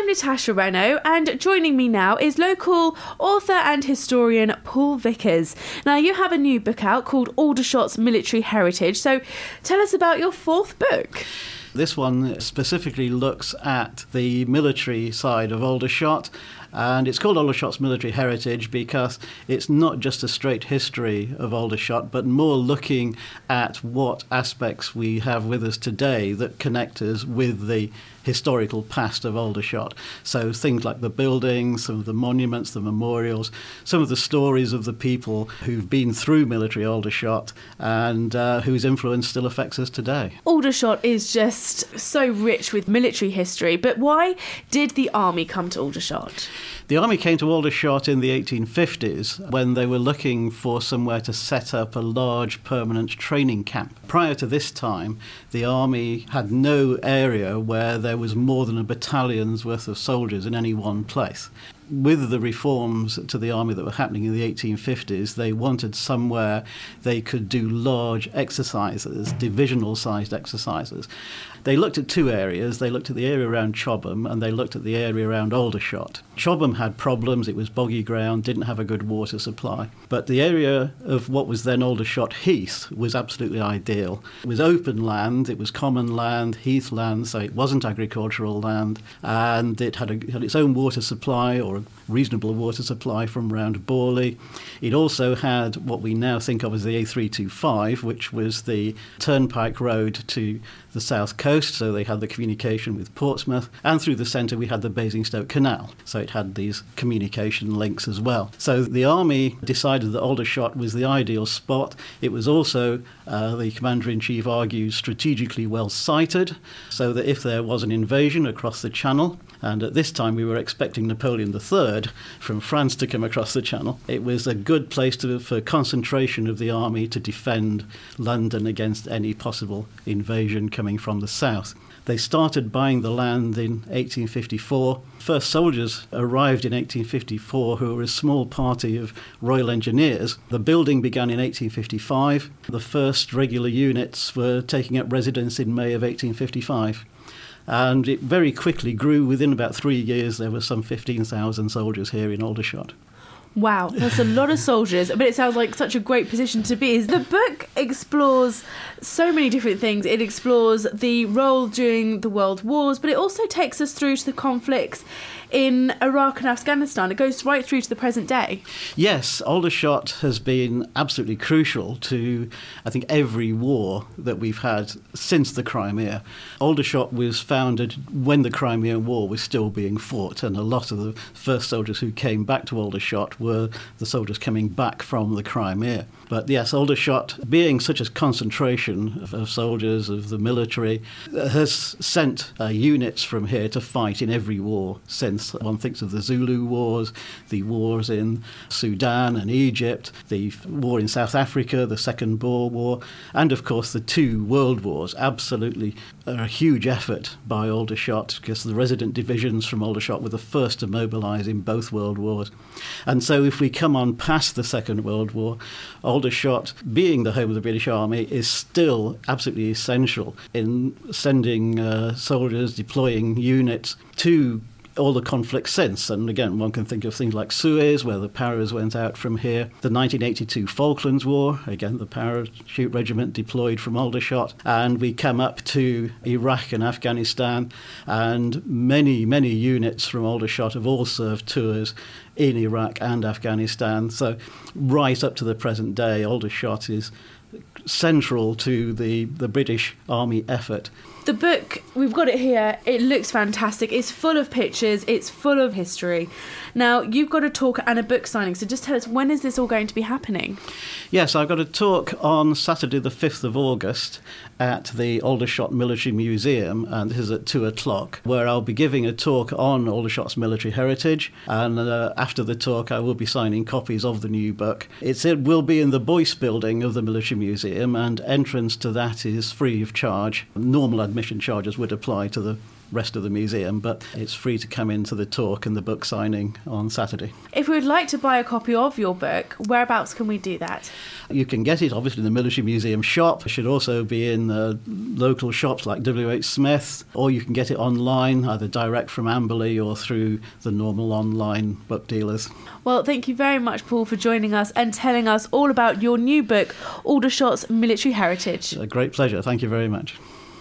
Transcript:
I'm Natasha Reno, and joining me now is local author and historian Paul Vickers. Now, you have a new book out called Aldershot's Military Heritage, so tell us about your fourth book. This one specifically looks at the military side of Aldershot, and it's called Aldershot's Military Heritage because it's not just a straight history of Aldershot, but more looking at what aspects we have with us today that connect us with the historical past of Aldershot. So things like the buildings, some of the monuments, the memorials, some of the stories of the people who've been through military Aldershot and whose influence still affects us today. Aldershot is just so rich with military history, but why did the army come to Aldershot? The army came to Aldershot in the 1850s when they were looking for somewhere to set up a large permanent training camp. Prior to this time, the army had no area where there was more than a battalion's worth of soldiers in any one place. With the reforms to the army that were happening in the 1850s, they wanted somewhere they could do large exercises, divisional-sized exercises. They looked at two areas. They looked at the area around Chobham and they looked at the area around Aldershot. Chobham had problems. It was boggy ground, didn't have a good water supply. But the area of what was then Aldershot Heath was absolutely ideal. It was open land, it was common land, heath land, so it wasn't agricultural land, and it had its own water supply, or a reasonable water supply, from round Borley. It also had what we now think of as the A325, which was the turnpike road to the south coast, so they had the communication with Portsmouth, and through the centre we had the Basingstoke Canal, so it had these communication links as well. So the army decided that Aldershot was the ideal spot. It was also, the Commander-in-Chief argues, strategically well sited, so that if there was an invasion across the Channel, and at this time we were expecting Napoleon III from France to come across the Channel, it was a good place for concentration of the army to defend London against any possible invasion coming from the south. They started buying the land in 1854. First soldiers arrived in 1854 who were a small party of Royal Engineers. The building began in 1855. The first regular units were taking up residence in May of 1855. And it very quickly grew. Within about 3 years, there were some 15,000 soldiers here in Aldershot. Wow, that's a lot of soldiers, but it sounds like such a great position to be. The book explores so many different things. It explores the role during the World Wars, but it also takes us through to the conflicts in Iraq and Afghanistan. It goes right through to the present day. Yes, Aldershot has been absolutely crucial to, I think, every war that we've had since the Crimea. Aldershot was founded when the Crimean War was still being fought, and a lot of the first soldiers who came back to Aldershot were the soldiers coming back from the Crimea. But yes, Aldershot, being such a concentration of soldiers, of the military, has sent units from here to fight in every war since. One thinks of the Zulu Wars, the wars in Sudan and Egypt, the war in South Africa, the Second Boer War, and of course the two World Wars. Absolutely a huge effort by Aldershot, because the resident divisions from Aldershot were the first to mobilise in both World Wars. And so if we come on past the Second World War, Aldershot, being the home of the British Army, is still absolutely essential in sending soldiers, deploying units to all the conflicts since. And again, one can think of things like Suez, where the Paras went out from here. The 1982 Falklands War, again, the Parachute Regiment deployed from Aldershot. And we come up to Iraq and Afghanistan, and many, many units from Aldershot have all served tours in Iraq and Afghanistan. So right up to the present day, Aldershot is central to the British Army effort. The book, we've got it here, it looks fantastic. It's full of pictures, it's full of history. Now, you've got a talk and a book signing, so just tell us, when is this all going to be happening? Yes, I've got a talk on Saturday the 5th of August at the Aldershot Military Museum, and this is at 2:00, where I'll be giving a talk on Aldershot's military heritage, and after the talk I will be signing copies of the new book. It will be in the Boyce building of the Military Museum, and entrance to that is free of charge. Normal admission charges would apply to the rest of the museum, but it's free to come into the talk and the book signing on Saturday. If we would like to buy a copy of your book, whereabouts can we do that? You can get it obviously in the Military Museum shop. It should also be in local shops like WH Smith, or you can get it online, either direct from Amberley or through the normal online book dealers. Well, thank you very much, Paul, for joining us and telling us all about your new book, Aldershot's Military Heritage. A great pleasure. Thank you very much.